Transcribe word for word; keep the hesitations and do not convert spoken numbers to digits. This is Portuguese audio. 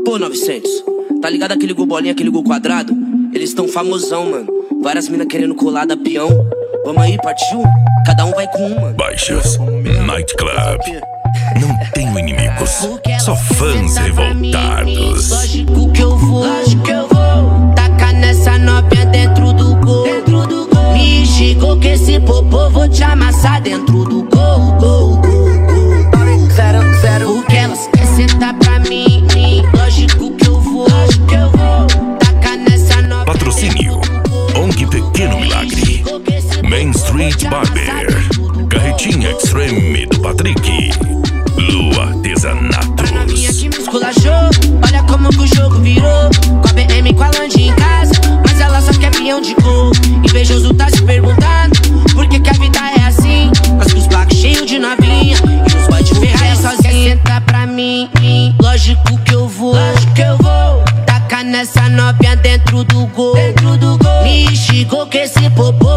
Pô, novecentos, tá ligado aquele gol bolinha, aquele gol quadrado? Eles tão famosão, mano. Várias minas querendo colar da peão. Vamos aí, partiu? Cada um vai com um, mano. Baixas Nightclub. Não tenho inimigos, só fãs revoltados. Lógico que eu vou, lógico que eu vou tacar nessa novinha dentro do gol, dentro do gol. Me chegou que esse popô vou te amassar dentro do gol, gol, gol, gol. Zero, zero. Porque elas querem sentar pra mim. Lógico que eu vou, lógico que eu vou tacar nessa novinha. Patrocínio O N G Pequeno Milagre, Main Street Barber, Carretinha Extreme do Patrick, Lua Artesanatos. Que me esculachou, olha como que o jogo virou. Com a B M, com a Land em casa, mas ela só quer peão de gol. Invejoso tá se perguntando por que que a vida é assim. Mas com os blacos cheios de novinha e os boy de Ferrari sozinha. Senta pra mim, lógico que eu vou, lógico que eu vou tacar nessa novinha dentro do gol, dentro do gol. Me chegou que esse popô